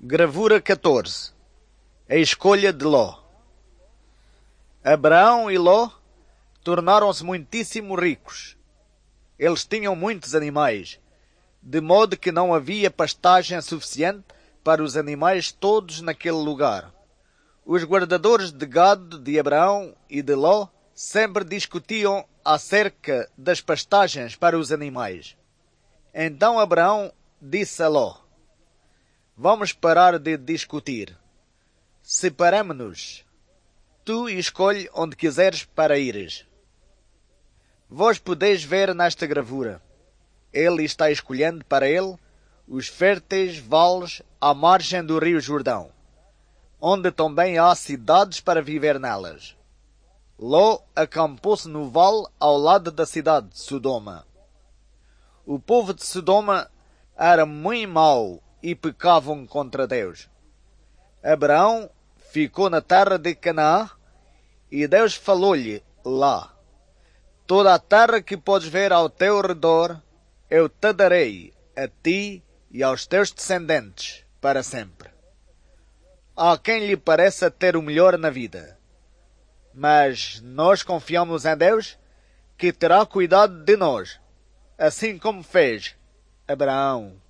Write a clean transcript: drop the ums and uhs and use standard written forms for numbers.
Gravura 14. A escolha de Ló. Abraão e Ló tornaram-se muitíssimo ricos. Eles tinham muitos animais, de modo que não havia pastagem suficiente para os animais todos naquele lugar. Os guardadores de gado de Abraão e de Ló sempre discutiam acerca das pastagens para os animais. Então Abraão disse a Ló: "Vamos parar de discutir. Separamo-nos. Tu escolhe onde quiseres para ires." Vós podeis ver nesta gravura. Ele está escolhendo para ele os férteis vales à margem do rio Jordão, onde também há cidades para viver nelas. Ló acampou-se no vale ao lado da cidade de Sodoma. O povo de Sodoma era muito mau e pecavam contra Deus. Abraão ficou na terra de Canaã e Deus falou-lhe lá: "Toda a terra que podes ver ao teu redor, eu te darei a ti e aos teus descendentes para sempre." Há quem lhe pareça ter o melhor na vida, mas nós confiamos em Deus, que terá cuidado de nós, assim como fez Abraão.